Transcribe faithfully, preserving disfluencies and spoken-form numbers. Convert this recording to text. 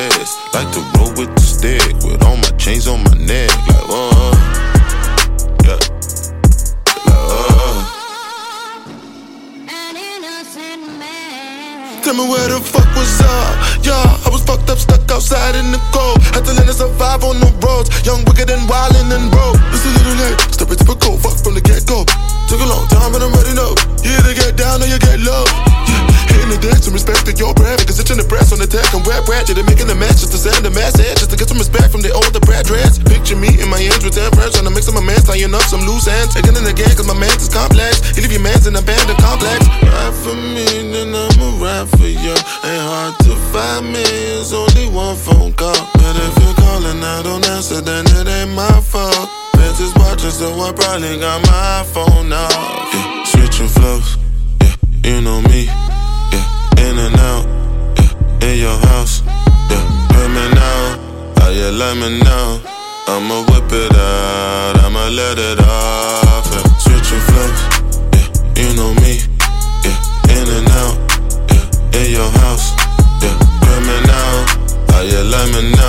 fast. Like to roll with the stick, with all my chains on my neck. Like, whoa, yeah. Like, whoa. Tell me where the fuck was up? Yeah, I was fucked up, stuck outside in the cold. Had to learn to survive on the roads. Young, wicked, and wildin' and broke. It's a little late, step into the cold, fuck from the get-go. Took a long time, but I'm ready now. You either get down or you get low. Yeah, hitting the dance and respect to your breath. Cause itching the press on the tech and rap ratchet. And making a match just to send a message. Just to get some respect from the older brat dreads. Picture me in my ends with ten friends. Trying to make some amends, tying up some loose ends. Again and again, cause my man's is complex. You leave your man's in a abandoned complex. Ride for me, then I'ma ride for you. Ain't hard to find me, it's only one phone call. But if you're calling, I don't answer, then it ain't my fault. Fans is watching, so I probably got my phone now. Yeah, switching flows, yeah, you know me. Yeah, in and out, yeah, in your house. Yeah, hear me now, how you let me know? I'ma whip it out, I'ma let it off. Yeah, switching flows, yeah, you know me. Yeah, in and out, yeah, in your house. Yeah, hear me now, how you let me know?